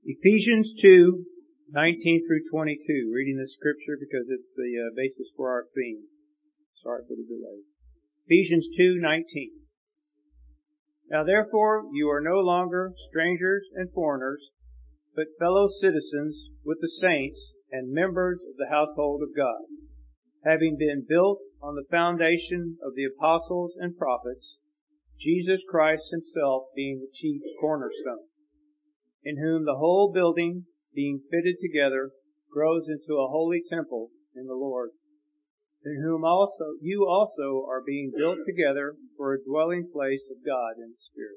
Ephesians 2:19 through 22. Reading this scripture because it's the basis for our theme. Sorry for the delay. Ephesians 2:19. Now therefore you are no longer strangers and foreigners, but fellow citizens with the saints and members of the household of God, having been built on the foundation of the apostles and prophets, Jesus Christ himself being the chief cornerstone, in whom the whole building, being fitted together, grows into a holy temple in the Lord, in whom also you also are being built together for a dwelling place of God in the Spirit.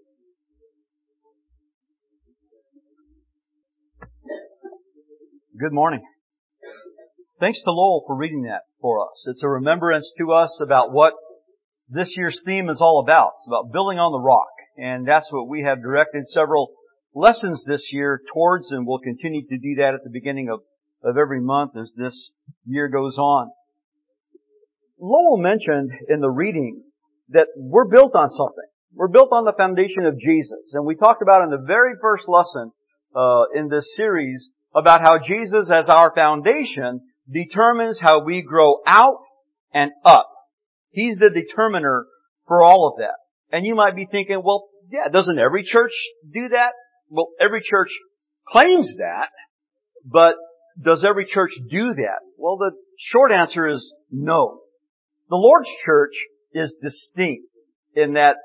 Good morning. Thanks to Lowell for reading that for us. It's a remembrance to us about what this year's theme is all about. It's about building on the rock. And that's what we have directed several lessons this year towards, and we'll continue to do that at the beginning of every month as this year goes on. Lowell mentioned in the reading that we're built on something. We're built on the foundation of Jesus. And we talked about in the very first lesson in this series about how Jesus as our foundation determines how we grow out and up. He's the determiner for all of that. And you might be thinking, well, yeah, doesn't every church do that? Well, every church claims that, but does every church do that? Well, the short answer is no. The Lord's church is distinct in that,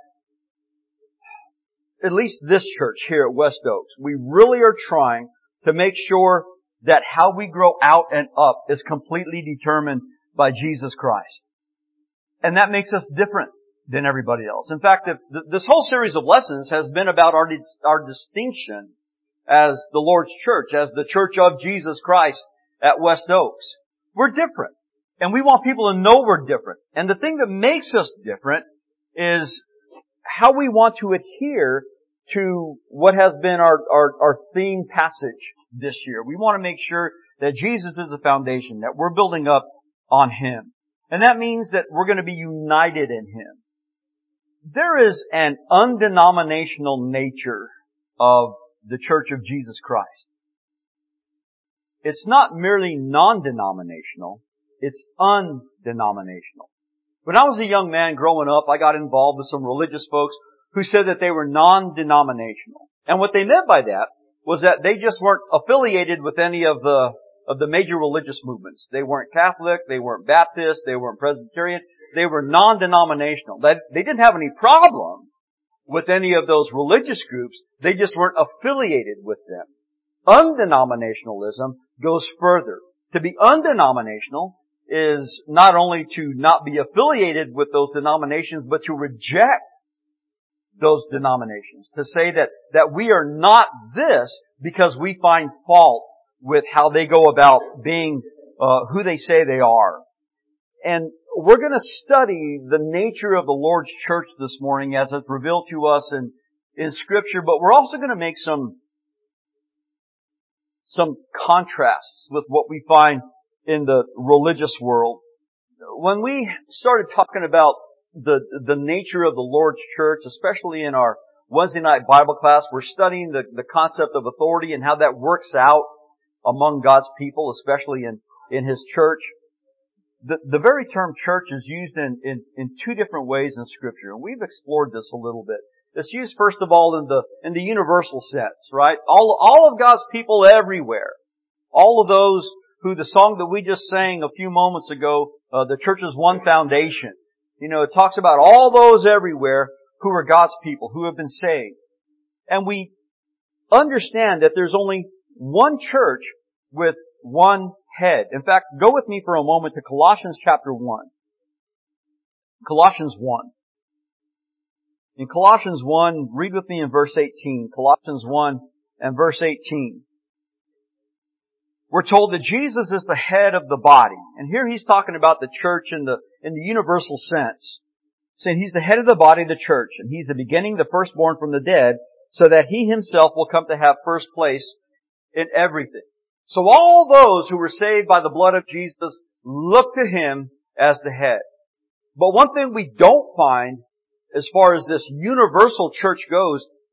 at least this church here at West Oaks, we really are trying to make sure that how we grow out and up is completely determined by Jesus Christ. And that makes us different than everybody else. In fact, this whole series of lessons has been about our distinction as the Lord's church, as the church of Jesus Christ at West Oaks. We're different. And we want people to know we're different. And the thing that makes us different is how we want to adhere to what has been our theme passage this year. We want to make sure that Jesus is the foundation, that we're building up on Him. And that means that we're going to be united in Him. There is an undenominational nature of the Church of Jesus Christ. It's not merely non-denominational, it's undenominational. When I was a young man growing up, I got involved with some religious folks who said that they were non-denominational. And what they meant by that was that they just weren't affiliated with any of the major religious movements. They weren't Catholic, they weren't Baptist, they weren't Presbyterian. They were non-denominational. They didn't have any problem with any of those religious groups. They just weren't affiliated with them. Undenominationalism goes further. To be undenominational is not only to not be affiliated with those denominations, but to reject those denominations. To say that we are not this because we find fault with how they go about being who they say they are. And we're going to study the nature of the Lord's church this morning as it's revealed to us in Scripture, but we're also going to make some contrasts with what we find in the religious world. When we started talking about the nature of the Lord's church, especially in our Wednesday night Bible class, we're studying the concept of authority and how that works out among God's people, especially in His church. The very term church is used in two different ways in Scripture, and we've explored this a little bit. It's used first of all in the universal sense, right? All of God's people everywhere. All of those who the song that we just sang a few moments ago, the church's one foundation. You know, it talks about all those everywhere who are God's people, who have been saved. And we understand that there's only one church with one head. In fact, go with me for a moment to Colossians chapter 1. Colossians 1. In Colossians 1, read with me in verse 18. Colossians 1 and verse 18. We're told that Jesus is the head of the body. And here He's talking about the church in the universal sense. Saying He's the head of the body of the church. And He's the beginning, the firstborn from the dead, so that He Himself will come to have first place in everything. So all those who were saved by the blood of Jesus look to Him as the head. But one thing we don't find as far as this universal church goes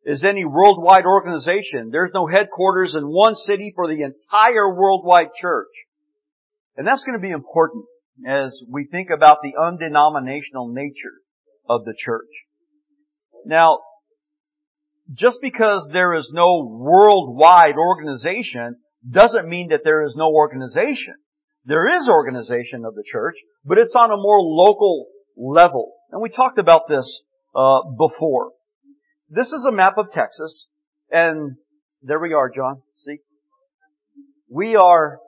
is any worldwide organization. There's no headquarters in one city for the entire worldwide church. And that's going to be important as we think about the undenominational nature of the church. Now, just because there is no worldwide organization doesn't mean that there is no organization. There is organization of the church, but it's on a more local level. And we talked about this before. This is a map of Texas, and there we are, John. See? We are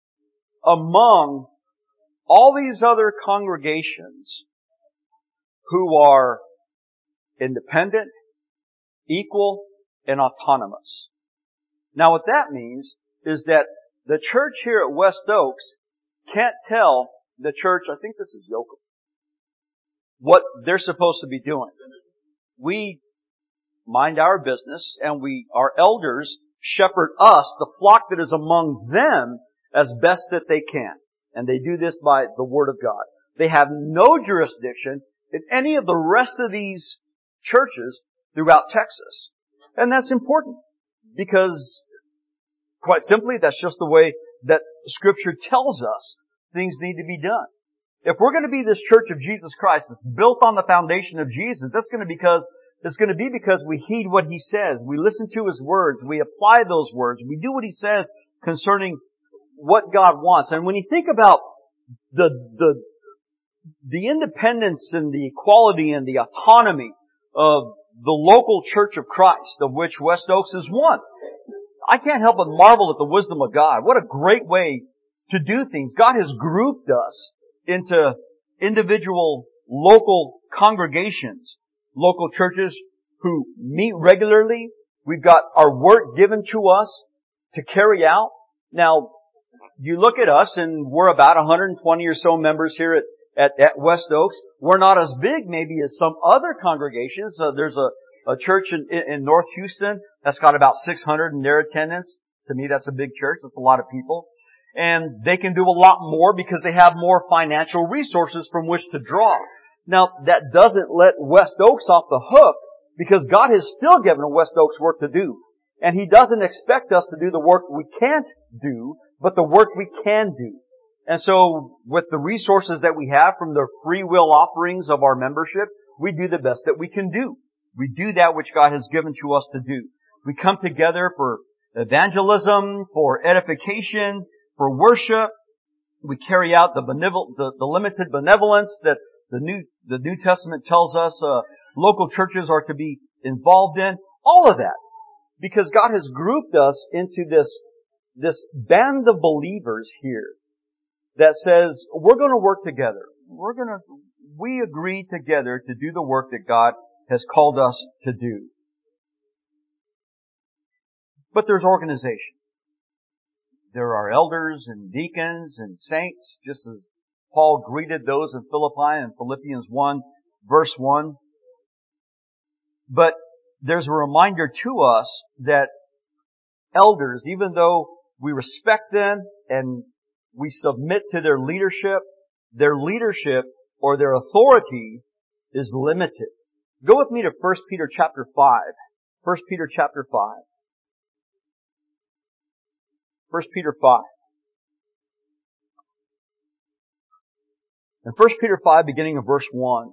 among all these other congregations who are independent, equal, and autonomous. Now what that means is that the church here at West Oaks can't tell the church, I think this is Yoakum, what they're supposed to be doing. We mind our business, and our elders shepherd us, the flock that is among them, as best that they can. And they do this by the Word of God. They have no jurisdiction in any of the rest of these churches throughout Texas. And that's important because, quite simply, that's just the way that Scripture tells us things need to be done. If we're going to be this church of Jesus Christ that's built on the foundation of Jesus, it's going to be because we heed what He says. We listen to His words. We apply those words. We do what He says concerning what God wants. And when you think about the independence and the equality and the autonomy of the local church of Christ, of which West Oaks is one, I can't help but marvel at the wisdom of God. What a great way to do things. God has grouped us into individual local congregations, local churches who meet regularly. We've got our work given to us to carry out. Now, you look at us and we're about 120 or so members here at West Oaks. We're not as big maybe as some other congregations. There's a church in North Houston that's got about 600 in their attendance. To me, that's a big church. That's a lot of people. And they can do a lot more because they have more financial resources from which to draw. Now, that doesn't let West Oaks off the hook because God has still given West Oaks work to do. And He doesn't expect us to do the work we can't do, but the work we can do. And so, with the resources that we have from the free will offerings of our membership, we do the best that we can do. We do that which God has given to us to do. We come together for evangelism, for edification, for worship. We carry out the limited benevolence that the New Testament tells us local churches are to be involved in. All of that. Because God has grouped us into this band of believers here that says, we're going to work together. We agree together to do the work that God has called us to do. But there's organization. There are elders and deacons and saints, just as Paul greeted those in Philippi in Philippians 1, verse 1. But there's a reminder to us that elders, even though we respect them and we submit to their leadership or their authority is limited. Go with me to 1 Peter chapter 5. 1 Peter chapter 5. 1 Peter 5. In 1 Peter 5, beginning of verse 1,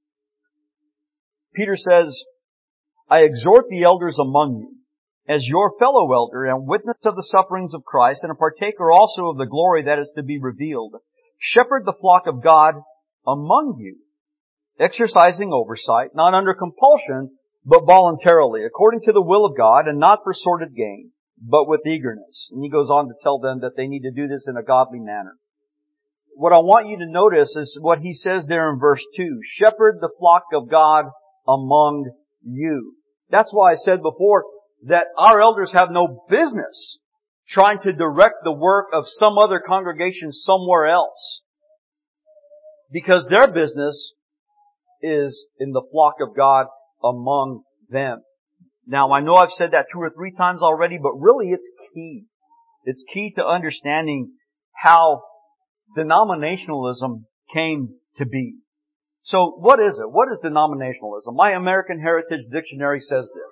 Peter says, I exhort the elders among you, as your fellow elder and witness of the sufferings of Christ, and a partaker also of the glory that is to be revealed. Shepherd the flock of God among you, exercising oversight, not under compulsion, but voluntarily, according to the will of God, and not for sordid gain, but with eagerness. And he goes on to tell them that they need to do this in a godly manner. What I want you to notice is what he says there in verse 2. Shepherd the flock of God among you. That's why I said before that our elders have no business trying to direct the work of some other congregation somewhere else. Because their business is in the flock of God among them. Now, I know I've said that 2 or 3 times already, but really it's key. It's key to understanding how denominationalism came to be. So, what is it? What is denominationalism? My American Heritage Dictionary says this.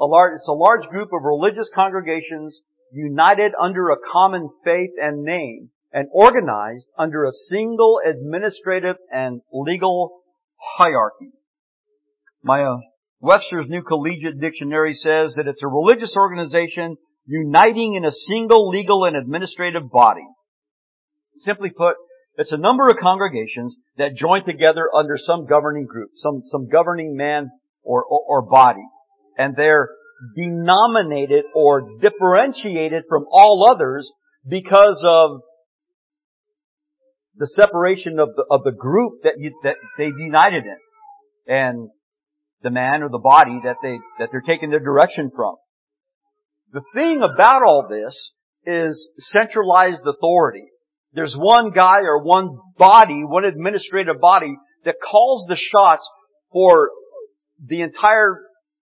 It's a large group of religious congregations united under a common faith and name and organized under a single administrative and legal hierarchy. My Webster's New Collegiate Dictionary says that it's a religious organization uniting in a single legal and administrative body. Simply put, it's a number of congregations that join together under some governing group, some governing man or body. And they're denominated or differentiated from all others because of the separation of the group that they've united in, and the man or the body that they're taking their direction from. The thing about all this is centralized authority. There's one guy or one body, one administrative body that calls the shots for the entire,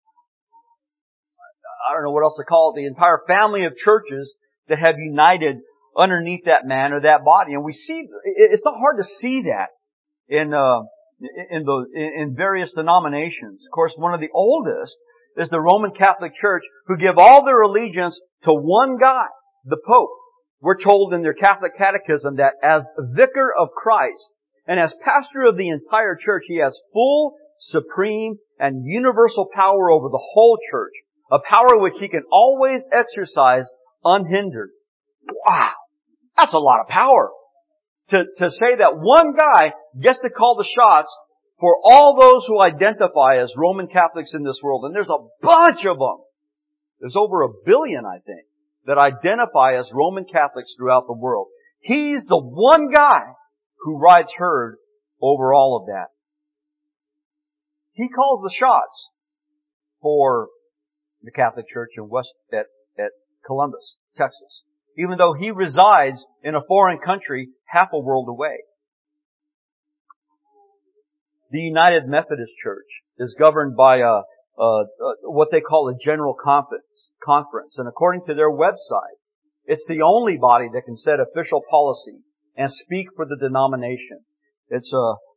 I don't know what else to call it, the entire family of churches that have united underneath that man or that body. And we see, it's not hard to see that in various denominations. Of course, one of the oldest is the Roman Catholic Church, who give all their allegiance to one guy, the Pope. We're told in their Catholic Catechism that as vicar of Christ and as pastor of the entire church, he has full, supreme, and universal power over the whole church, a power which he can always exercise unhindered. Wow! That's a lot of power. To say that one guy gets to call the shots for all those who identify as Roman Catholics in this world. And there's a bunch of them. There's over 1 billion, I think, that identify as Roman Catholics throughout the world. He's the one guy who rides herd over all of that. He calls the shots for the Catholic Church at Columbus, Texas, even though he resides in a foreign country half a world away. The United Methodist Church is governed by what they call a general conference. And according to their website, it's the only body that can set official policy and speak for the denomination. It's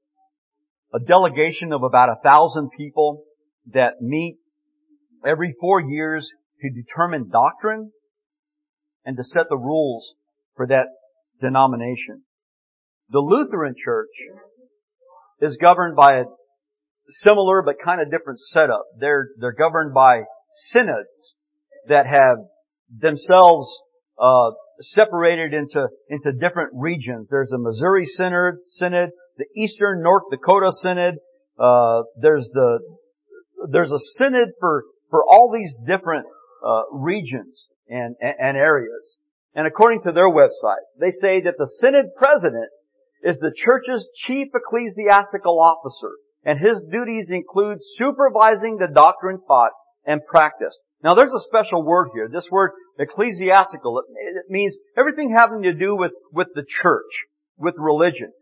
a delegation of about 1,000 people that meet every 4 years to determine doctrine and to set the rules for that denomination. The Lutheran Church is governed by a similar but kind of different setup. They're governed by synods that have themselves separated into different regions. There's a Missouri Synod, the Eastern North Dakota Synod. There's a synod for all these different regions and areas. And according to their website, they say that the synod president is the church's chief ecclesiastical officer, and his duties include supervising the doctrine taught and practiced. Now there's a special word here. This word ecclesiastical, it means everything having to do with the church, with religion.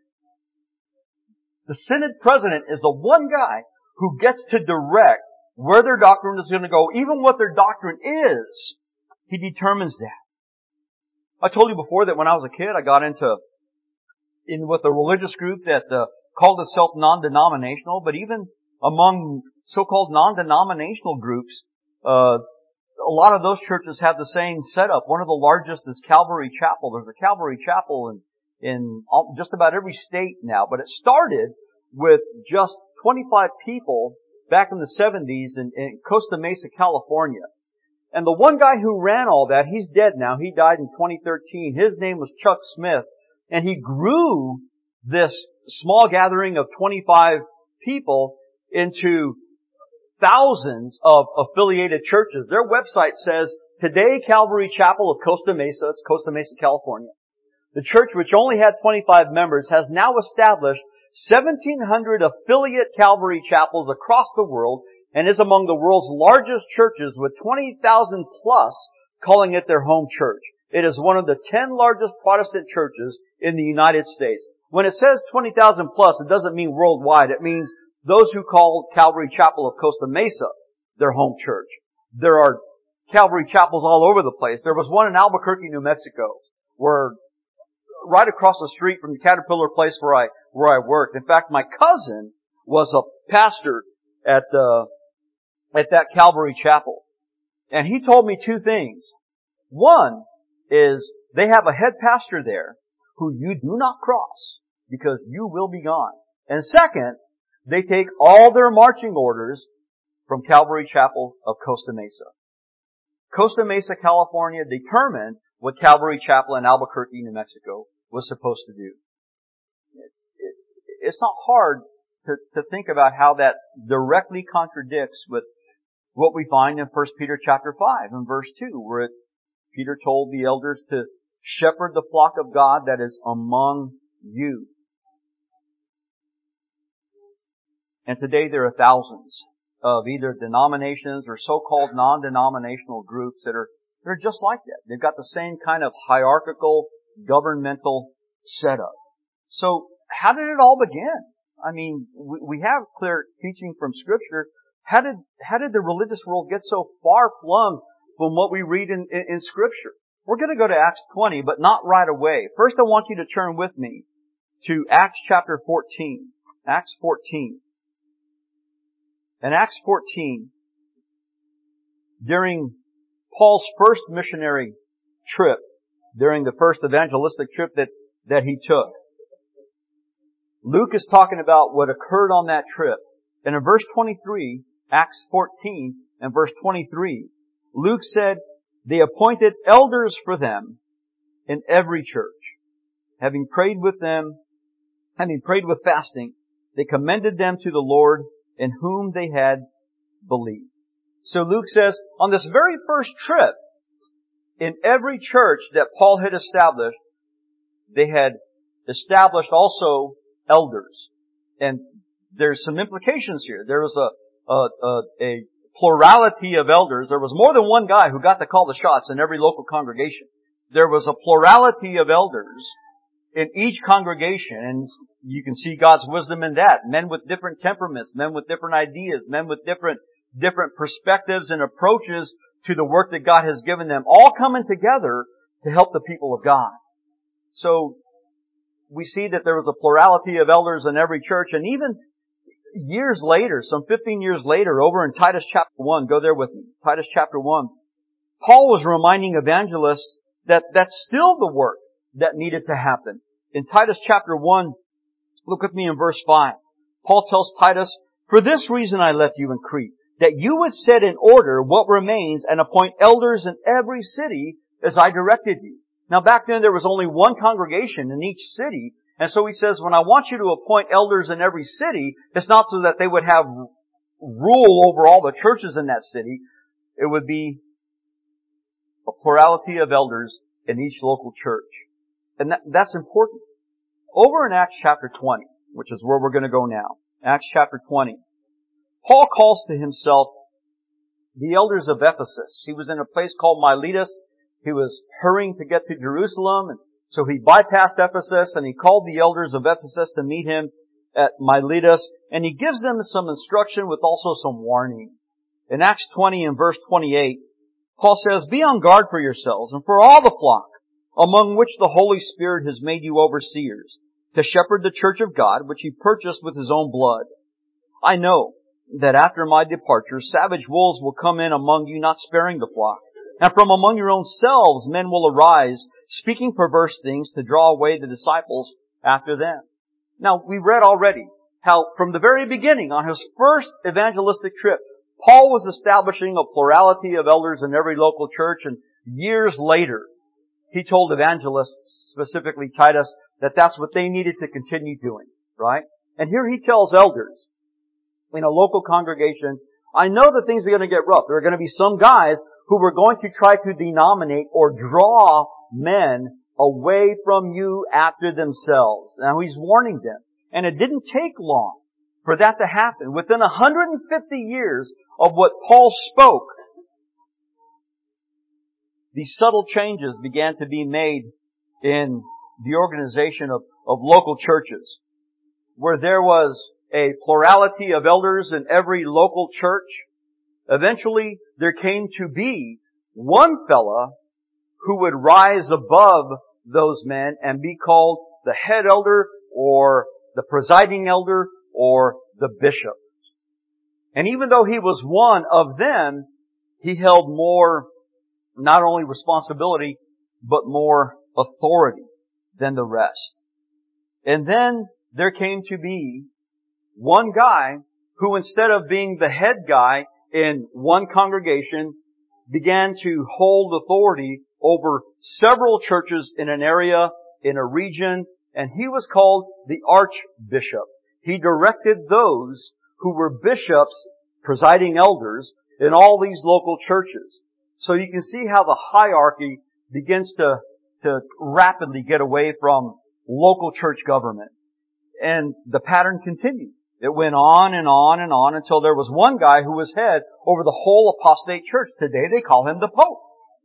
The synod president is the one guy who gets to direct where their doctrine is going to go, even what their doctrine is. He determines that. I told you before that when I was a kid, I got in with a religious group that called itself non-denominational, but even among so-called non-denominational groups, a lot of those churches have the same setup. One of the largest is Calvary Chapel. There's a Calvary Chapel in just about every state now, but it started with just 25 people back in the 70s in Costa Mesa, California. And the one guy who ran all that, he's dead now. He died in 2013. His name was Chuck Smith. And he grew this small gathering of 25 people into thousands of affiliated churches. Their website says, today Calvary Chapel of Costa Mesa, it's Costa Mesa, California. The church, which only had 25 members, has now established 1,700 affiliate Calvary Chapels across the world and is among the world's largest churches with 20,000 plus calling it their home church. It is one of the 10 largest Protestant churches in the United States. When it says 20,000 plus, it doesn't mean worldwide. It means those who call Calvary Chapel of Costa Mesa their home church. There are Calvary Chapels all over the place. There was one in Albuquerque, New Mexico, where right across the street from the Caterpillar place where I worked. In fact, my cousin was a pastor at that Calvary Chapel. And he told me two things. One is they have a head pastor there who you do not cross because you will be gone. And second, they take all their marching orders from Calvary Chapel of Costa Mesa. Costa Mesa, California determined what Calvary Chapel in Albuquerque, New Mexico was supposed to do. It's not hard to think about how that directly contradicts with what we find in 1 Peter chapter 5 and verse 2, where Peter told the elders to shepherd the flock of God that is among you. And today there are thousands of either denominations or so-called non-denominational groups that are just like that. They've got the same kind of hierarchical, governmental setup. So, how did it all begin? I mean, we have clear teaching from Scripture. How did the religious world get so far flung from what we read in Scripture? We're going to go to Acts 20, but not right away. First, I want you to turn with me to Acts chapter 14. Acts 14. In Acts 14, during Paul's first missionary trip, during the first evangelistic trip that he took, Luke is talking about what occurred on that trip. And in verse 23, Acts 14 and verse 23, Luke said, they appointed elders for them in every church. Having prayed with fasting, they commended them to the Lord in whom they had believed. So Luke says, on this very first trip, in every church that Paul had established, they had established also elders. And there's some implications here. There was a plurality of elders. There was more than one guy who got to call the shots in every local congregation. There was a plurality of elders in each congregation, and you can see God's wisdom in that. Men with different temperaments, men with different ideas, men with different perspectives and approaches to the work that God has given them, all coming together to help the people of God. So, we see that there was a plurality of elders in every church, and even years later, some 15 years later, over in Titus chapter 1, go there with me, Titus chapter 1, Paul was reminding evangelists that that's still the work that needed to happen. In Titus chapter 1, look with me in verse 5. Paul tells Titus, for this reason I left you in Crete, that you would set in order what remains and appoint elders in every city as I directed you. Now back then there was only one congregation in each city, and so he says, when I want you to appoint elders in every city, it's not so that they would have rule over all the churches in that city. It would be a plurality of elders in each local church. And that's important. Over in Acts chapter 20, which is where we're going to go now, Acts chapter 20, Paul calls to himself the elders of Ephesus. He was in a place called Miletus. He was hurrying to get to Jerusalem, and so he bypassed Ephesus, and he called the elders of Ephesus to meet him at Miletus, and he gives them some instruction with also some warning. In Acts 20 and verse 28, Paul says, be on guard for yourselves and for all the flock, among which the Holy Spirit has made you overseers, to shepherd the church of God, which he purchased with his own blood. I know that after my departure, savage wolves will come in among you, not sparing the flock. And from among your own selves men will arise, speaking perverse things to draw away the disciples after them. Now, we read already how from the very beginning, on his first evangelistic trip, Paul was establishing a plurality of elders in every local church, and years later, he told evangelists, specifically Titus, that that's what they needed to continue doing, right? And here he tells elders in a local congregation, I know that things are going to get rough. There are going to be some guys who were going to try to denominate or draw men away from you after themselves. Now he's warning them. And it didn't take long for that to happen. Within 150 years of what Paul spoke, these subtle changes began to be made in the organization of local churches, where there was a plurality of elders in every local church. Eventually, there came to be one fella who would rise above those men and be called the head elder or the presiding elder or the bishop. And even though he was one of them, he held more, not only responsibility, but more authority than the rest. And then there came to be one guy who, instead of being the head guy in one congregation, began to hold authority over several churches in an area, in a region, and he was called the Archbishop. He directed those who were bishops, presiding elders, in all these local churches. So you can see how the hierarchy begins to rapidly get away from local church government. And the pattern continued. It went on and on and on until there was one guy who was head over the whole apostate church. Today they call him the Pope.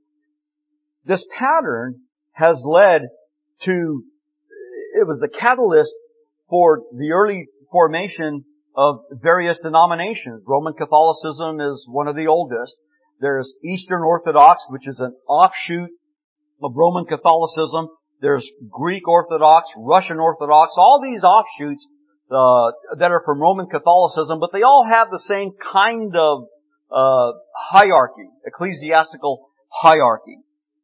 This pattern has led to, it was the catalyst for the early formation of various denominations. Roman Catholicism is one of the oldest. There's Eastern Orthodox, which is an offshoot of Roman Catholicism. There's Greek Orthodox, Russian Orthodox, all these offshoots that are from Roman Catholicism, but they all have the same kind of hierarchy, ecclesiastical hierarchy.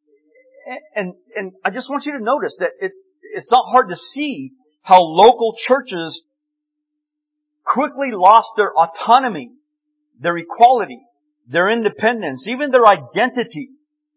And I just want you to notice that it's not hard to see how local churches quickly lost their autonomy, their equality, their independence, even their identity.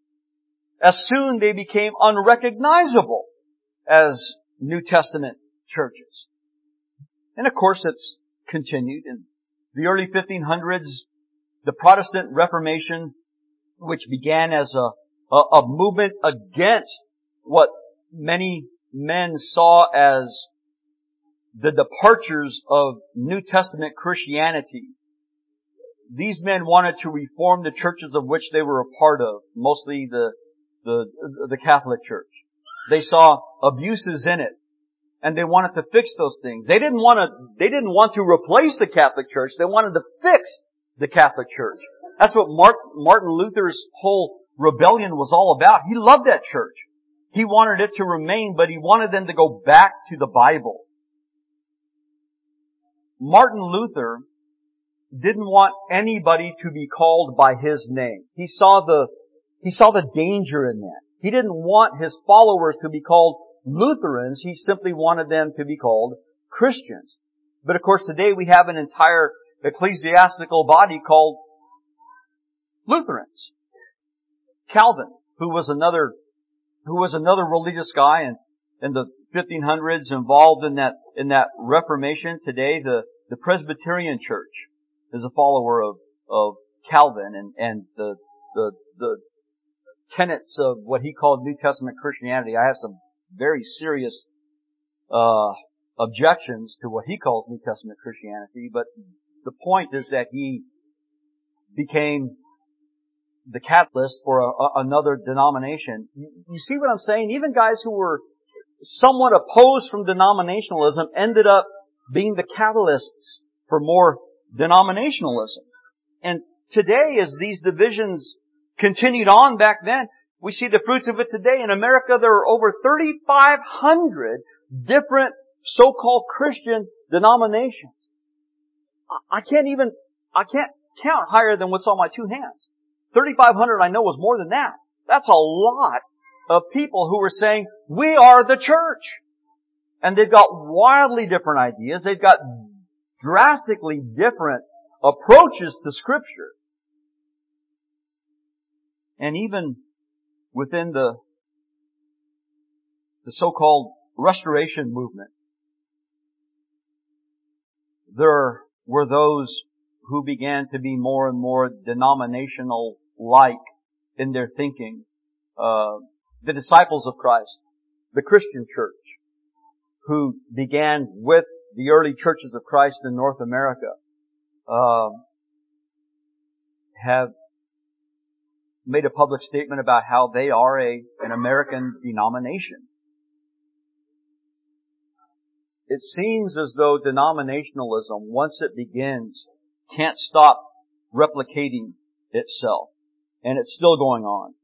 As soon they became unrecognizable as New Testament churches. And of course it's continued. In the early 1500s, the Protestant Reformation, which began as a movement against what many men saw as the departures of New Testament Christianity. These men wanted to reform the churches of which they were a part of, mostly the Catholic Church. They saw abuses in it, and they wanted to fix those things. They didn't want to replace the Catholic Church. They wanted to fix the Catholic Church. That's what Martin Luther's whole rebellion was all about. He loved that church. He wanted it to remain, but he wanted them to go back to the Bible. Martin Luther didn't want anybody to be called by his name. He saw the danger in that. He didn't want his followers to be called Lutherans. He simply wanted them to be called Christians. But of course today we have an entire ecclesiastical body called Lutherans. Calvin, who was another religious guy in the 1500s involved in that Reformation. Today the Presbyterian Church is a follower of Calvin and the tenets of what he called New Testament Christianity. I have some very serious objections to what he calls New Testament Christianity, but the point is that he became the catalyst for another denomination. You see what I'm saying? Even guys who were somewhat opposed from denominationalism ended up being the catalysts for more denominationalism. And today, as these divisions continued on back then, we see the fruits of it today. In America, there are over 3,500 different so-called Christian denominations. I can't count higher than what's on my two hands. 3,500 I know is more than that. That's a lot of people who are saying, we are the church. And they've got wildly different ideas. They've got drastically different approaches to Scripture. And even within the so-called Restoration movement, there were those who began to be more and more denominational-like in their thinking. The disciples of Christ, the Christian church, who began with the early churches of Christ in North America, have made a public statement about how they are an American denomination. It seems as though denominationalism, once it begins, can't stop replicating itself. And it's still going on.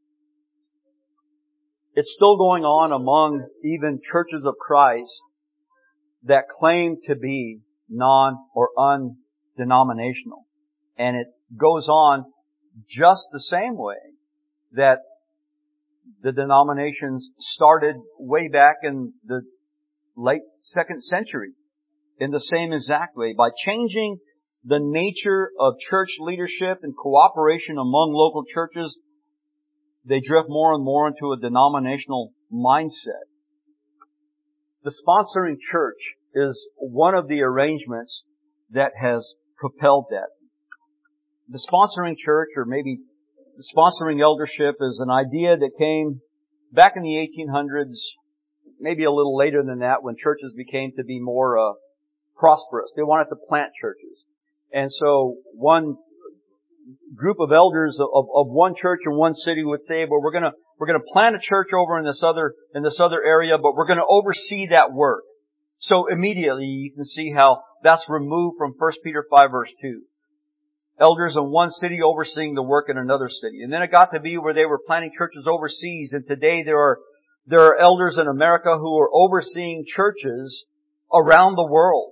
It's still going on among even churches of Christ that claim to be non- or undenominational. And it goes on just the same way that the denominations started way back in the late 2nd century, in the same exact way, by changing the nature of church leadership and cooperation among local churches. They drift more and more into a denominational mindset. The sponsoring church is one of the arrangements that has propelled that. The sponsoring church, or maybe the sponsoring eldership, is an idea that came back in the 1800s, maybe a little later than that, when churches became to be more prosperous. They wanted to plant churches. And so one group of elders of one church in one city would say, well, we're gonna plant a church over in this other area, but we're gonna oversee that work. So immediately you can see how that's removed from 1 Peter 5 verse 2. Elders in one city overseeing the work in another city. And then it got to be where they were planting churches overseas, and today there are elders in America who are overseeing churches around the world.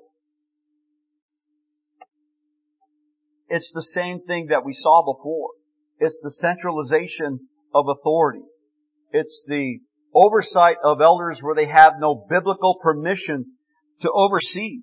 It's the same thing that we saw before. It's the centralization of authority. It's the oversight of elders where they have no biblical permission to oversee.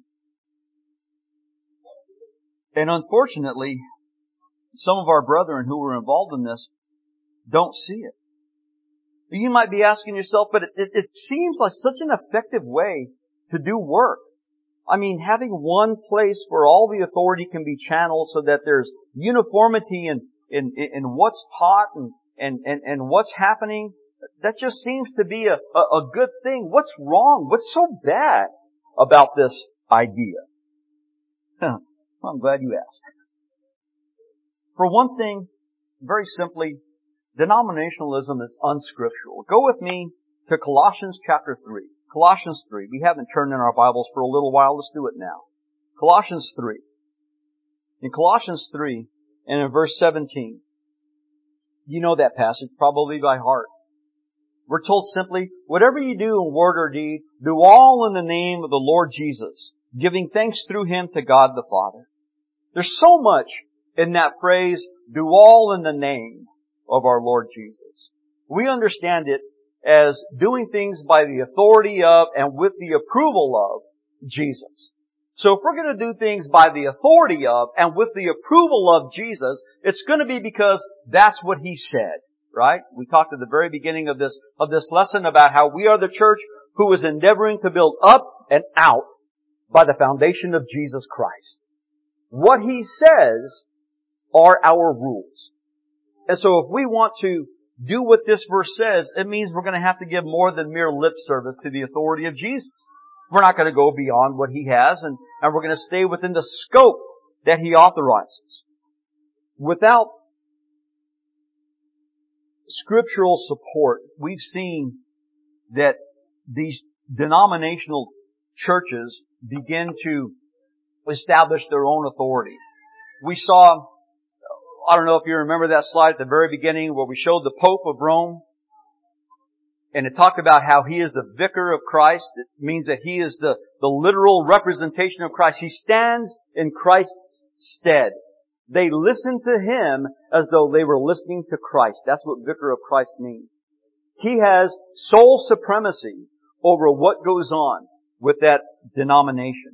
And unfortunately, some of our brethren who were involved in this don't see it. You might be asking yourself, but it seems like such an effective way to do work. I mean, having one place where all the authority can be channeled so that there's uniformity in what's taught and what's happening, that just seems to be a good thing. What's wrong? What's so bad about this idea? Well, I'm glad you asked. For one thing, very simply, denominationalism is unscriptural. Go with me to Colossians chapter 3. Colossians 3. We haven't turned in our Bibles for a little while. Let's do it now. Colossians 3. In Colossians 3 and in verse 17, you know that passage probably by heart. We're told simply, whatever you do in word or deed, do all in the name of the Lord Jesus, giving thanks through Him to God the Father. There's so much in that phrase, do all in the name of our Lord Jesus. We understand it as doing things by the authority of and with the approval of Jesus. So if we're going to do things by the authority of and with the approval of Jesus, it's going to be because that's what He said, right? We talked at the very beginning of this lesson about how we are the church who is endeavoring to build up and out by the foundation of Jesus Christ. What He says are our rules. And so if we want to do what this verse says, it means we're going to have to give more than mere lip service to the authority of Jesus. We're not going to go beyond what He has, and we're going to stay within the scope that He authorizes. Without scriptural support, we've seen that these denominational churches begin to establish their own authority. We saw, I don't know if you remember that slide at the very beginning where we showed the Pope of Rome. And it talked about how he is the vicar of Christ. It means that he is the literal representation of Christ. He stands in Christ's stead. They listen to him as though they were listening to Christ. That's what vicar of Christ means. He has sole supremacy over what goes on with that denomination.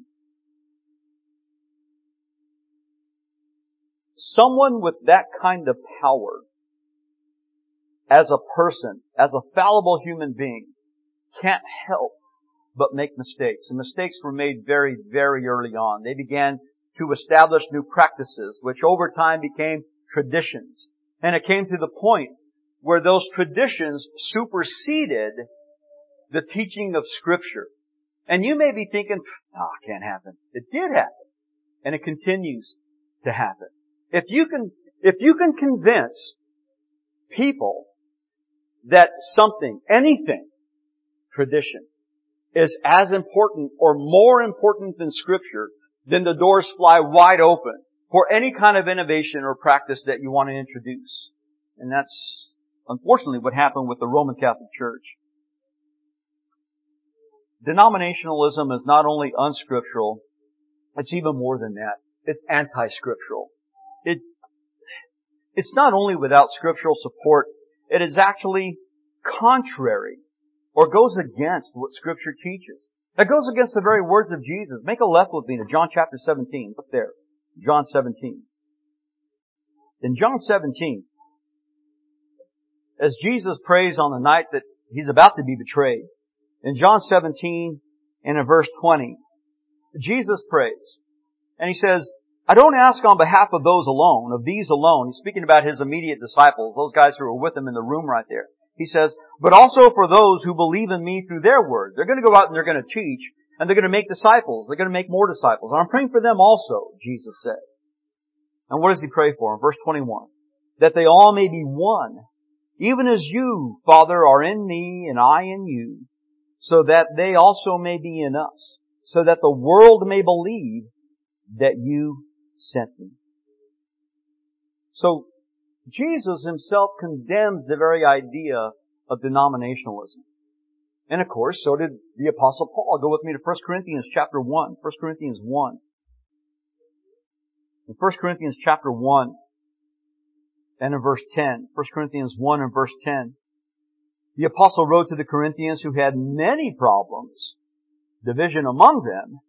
Someone with that kind of power, as a person, as a fallible human being, can't help but make mistakes. And mistakes were made very, very early on. They began to establish new practices, which over time became traditions. And it came to the point where those traditions superseded the teaching of Scripture. And you may be thinking, it can't happen. It did happen. And it continues to happen. If you can convince people that something, anything, tradition, is as important or more important than Scripture, then the doors fly wide open for any kind of innovation or practice that you want to introduce. And that's unfortunately what happened with the Roman Catholic Church. Denominationalism is not only unscriptural, it's even more than that. It's anti-scriptural. it's not only without scriptural support, it is actually contrary or goes against what Scripture teaches. It goes against the very words of Jesus. Make a left with me to John chapter 17. Look there. John 17. In John 17, as Jesus prays on the night that He's about to be betrayed, in John 17 and in verse 20, Jesus prays. And He says, I don't ask on behalf of those alone, of these alone. He's speaking about His immediate disciples, those guys who were with Him in the room right there. He says, but also for those who believe in me through their word. They're going to go out and they're going to teach, and they're going to make disciples. They're going to make more disciples. And I'm praying for them also, Jesus said. And what does He pray for? In verse 21, that they all may be one, even as you, Father, are in me and I in you, so that they also may be in us, so that the world may believe that you sent me. So, Jesus Himself condemns the very idea of denominationalism. And of course, so did the Apostle Paul. Go with me to 1 Corinthians chapter 1. 1 Corinthians 1. In 1 Corinthians chapter 1 and in verse 10. 1 Corinthians 1 and verse 10. The Apostle wrote to the Corinthians who had many problems, division among them,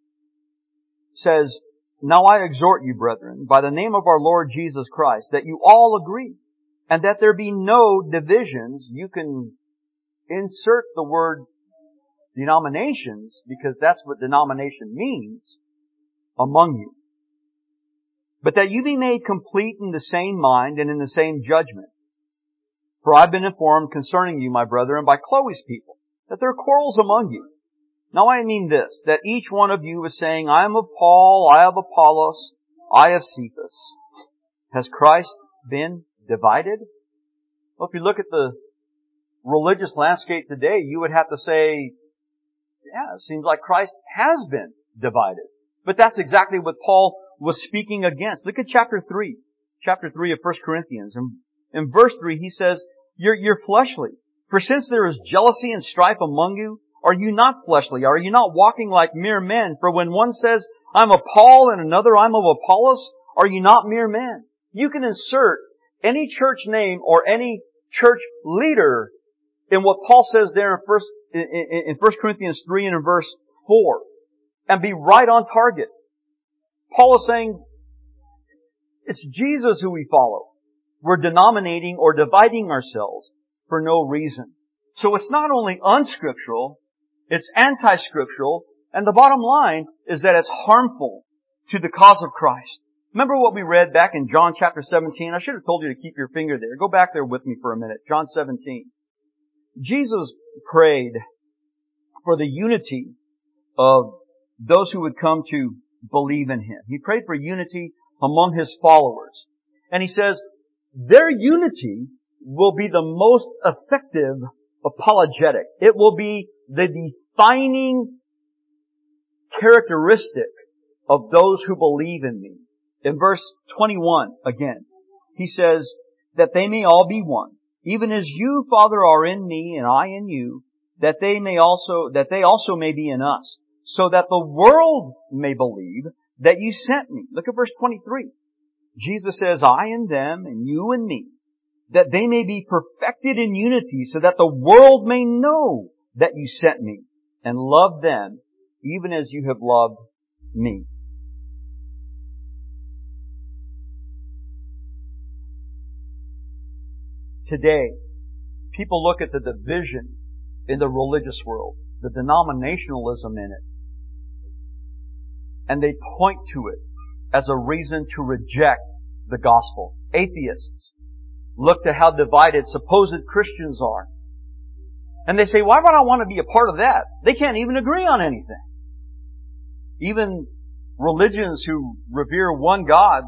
says, now I exhort you, brethren, by the name of our Lord Jesus Christ, that you all agree, and that there be no divisions. You can insert the word denominations, because that's what denomination means, among you. But that you be made complete in the same mind and in the same judgment. For I've been informed concerning you, my brethren, by Chloe's people, that there are quarrels among you. Now I mean this, that each one of you is saying, I am of Paul, I of Apollos, I of Cephas. Has Christ been divided? Well, if you look at the religious landscape today, you would have to say, yeah, it seems like Christ has been divided. But that's exactly what Paul was speaking against. Look at chapter 3 of 1 Corinthians. In verse 3, he says, you're fleshly. For since there is jealousy and strife among you, are you not fleshly? Are you not walking like mere men? For when one says, I'm of Paul, and another, I'm of Apollos, are you not mere men? You can insert any church name or any church leader in what Paul says there in 1 Corinthians 3 and in verse 4, and be right on target. Paul is saying, it's Jesus who we follow. We're denominating or dividing ourselves for no reason. So it's not only unscriptural, it's anti-scriptural, and the bottom line is that it's harmful to the cause of Christ. Remember what we read back in John chapter 17? I should have told you to keep your finger there. Go back there with me for a minute. John 17. Jesus prayed for the unity of those who would come to believe in Him. He prayed for unity among His followers. And He says, their unity will be the most effective apologetic. It will be the defining characteristic of those who believe in me. In verse 21 again, He says, that they may all be one, even as you, Father, are in me and I in you, that they also may be in us, so that the world may believe that you sent me. Look at verse 23. Jesus says, I in them and you in me, that they may be perfected in unity, so that the world may know that you sent me and loved them even as you have loved me. Today, people look at the division in the religious world, the denominationalism in it, and they point to it as a reason to reject the gospel. Atheists look to how divided supposed Christians are. And they say, why would I want to be a part of that? They can't even agree on anything. Even religions who revere one God,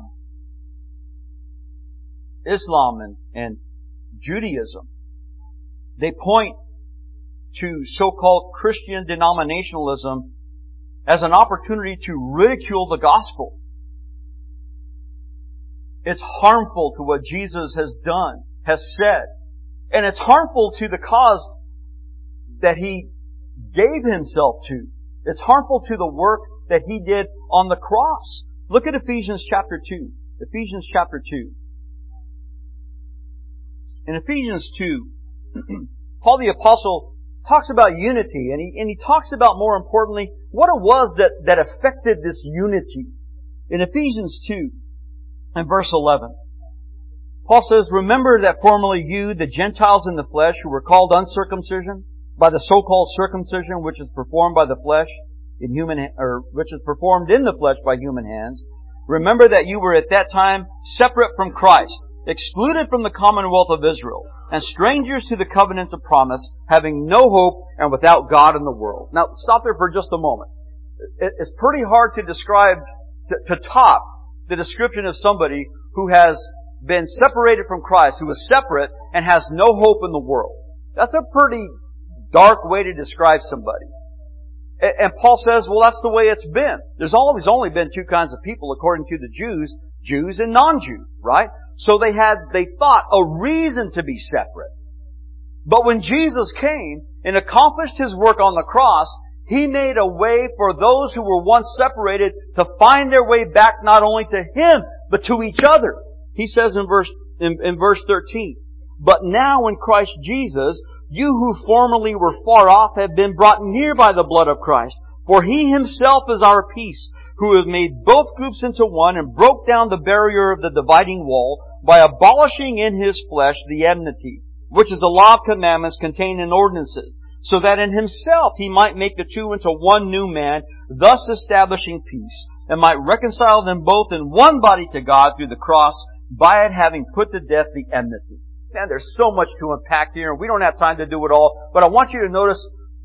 Islam and Judaism, they point to so-called Christian denominationalism as an opportunity to ridicule the gospel. It's harmful to what Jesus has done, has said. And it's harmful to the cause that He gave Himself to. It's harmful to the work that He did on the cross. Look at Ephesians chapter 2. Ephesians chapter 2. In Ephesians 2, Paul the Apostle talks about unity, and he talks about, more importantly, what it was that affected this unity. In Ephesians 2, and verse 11, Paul says, "Remember that formerly you, the Gentiles in the flesh, who were called uncircumcision, by the so-called circumcision which is performed by the flesh, which is performed in the flesh by human hands. Remember that you were at that time separate from Christ, excluded from the commonwealth of Israel, and strangers to the covenants of promise, having no hope and without God in the world." Now, stop there for just a moment. It's pretty hard to describe, to top the description of somebody who has been separated from Christ, who is separate and has no hope in the world. That's a pretty dark way to describe somebody. And Paul says, well, that's the way it's been. There's always only been two kinds of people according to the Jews and non-Jews, right? So they thought a reason to be separate. But when Jesus came and accomplished His work on the cross, He made a way for those who were once separated to find their way back not only to Him, but to each other. He says in verse 13, "But now in Christ Jesus, you who formerly were far off have been brought near by the blood of Christ. For He Himself is our peace, who has made both groups into one and broke down the barrier of the dividing wall by abolishing in His flesh the enmity, which is the law of commandments contained in ordinances, so that in Himself He might make the two into one new man, thus establishing peace, and might reconcile them both in one body to God through the cross, by it having put to death the enmity." Man, there's so much to unpack here, and we don't have time to do it all, but I want you to notice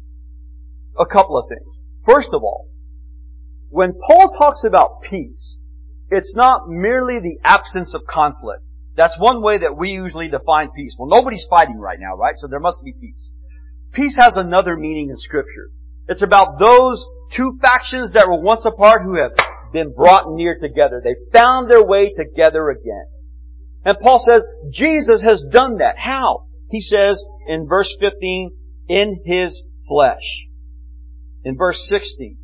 a couple of things. First of all, when Paul talks about peace, it's not merely the absence of conflict. That's one way that we usually define peace. Well, nobody's fighting right now, right? So there must be peace. Peace has another meaning in Scripture. It's about those two factions that were once apart who have been brought near together. They found their way together again. And Paul says, Jesus has done that. How? He says in verse 15, in His flesh. In verse 16,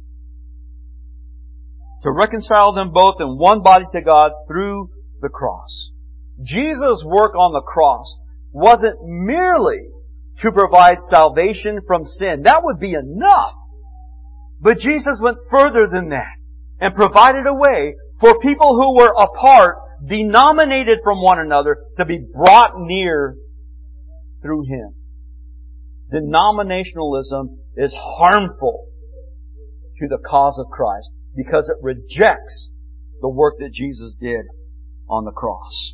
to reconcile them both in one body to God through the cross. Jesus' work on the cross wasn't merely to provide salvation from sin. That would be enough. But Jesus went further than that and provided a way for people who were apart, denominated from one another, to be brought near through Him. Denominationalism is harmful to the cause of Christ because it rejects the work that Jesus did on the cross.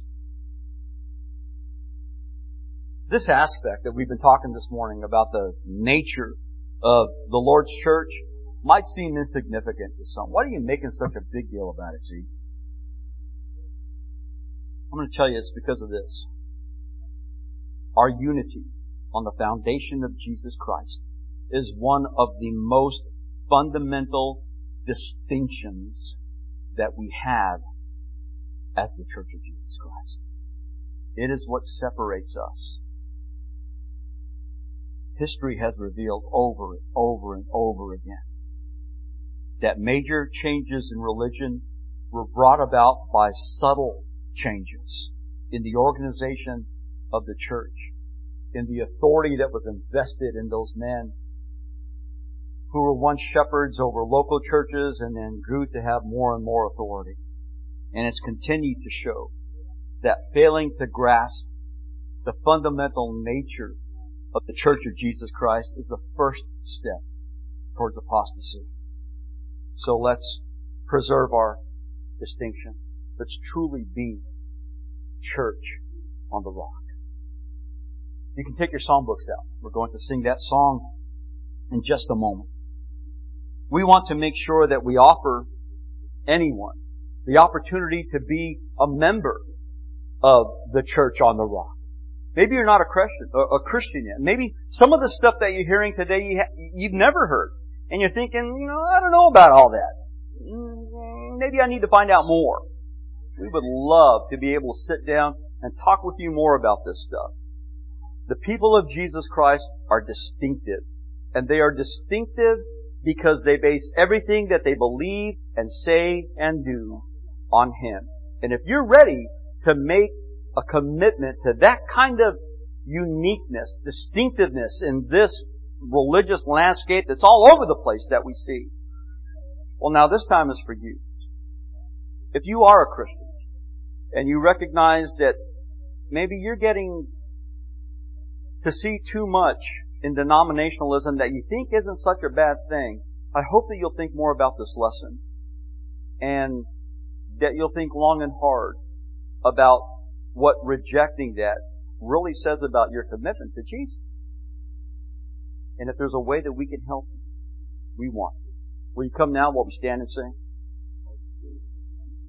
This aspect that we've been talking this morning about the nature of the Lord's church might seem insignificant to some. Why are you making such a big deal about it, Zeke? I'm going to tell you it's because of this. Our unity on the foundation of Jesus Christ is one of the most fundamental distinctions that we have as the Church of Jesus Christ. It is what separates us. History has revealed over and over and over again that major changes in religion were brought about by subtle changes in the organization of the church, in the authority that was invested in those men who were once shepherds over local churches and then grew to have more and more authority. And it's continued to show that failing to grasp the fundamental nature of the Church of Jesus Christ is the first step towards apostasy. So let's preserve our distinction. Let's truly be church on the rock. You can take your songbooks out. We're going to sing that song in just a moment. We want to make sure that we offer anyone the opportunity to be a member of the church on the rock. Maybe you're not a Christian yet. Maybe some of the stuff that you're hearing today you've never heard. And you're thinking, I don't know about all that. Maybe I need to find out more. We would love to be able to sit down and talk with you more about this stuff. The people of Jesus Christ are distinctive. And they are distinctive because they base everything that they believe and say and do on Him. And if you're ready to make a commitment to that kind of uniqueness, distinctiveness in this religious landscape that's all over the place that we see. Well, now this time is for you. If you are a Christian and you recognize that maybe you're getting to see too much in denominationalism that you think isn't such a bad thing, I hope that you'll think more about this lesson and that you'll think long and hard about what rejecting that really says about your commitment to Jesus. And if there's a way that we can help you, we want. Will you come now while we stand and sing?